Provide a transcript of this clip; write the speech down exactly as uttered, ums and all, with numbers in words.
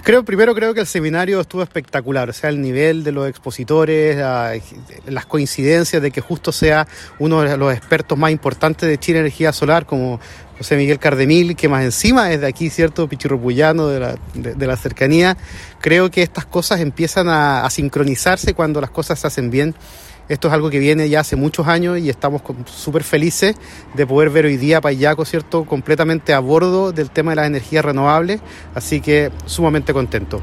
Creo, primero creo que el seminario estuvo espectacular, o sea, el nivel de los expositores, la, las coincidencias de que justo sea uno de los expertos más importantes de Chile Energía Solar, como José Miguel Cardemil, que más encima es de aquí, ¿cierto?, pichirropuyano, de la, de, de la cercanía. Creo que estas cosas empiezan a, a sincronizarse cuando las cosas se hacen bien. Esto es algo que viene ya hace muchos años y estamos súper felices de poder ver hoy día Pallaco, ¿cierto?, completamente a bordo del tema de las energías renovables, así que sumamente contento.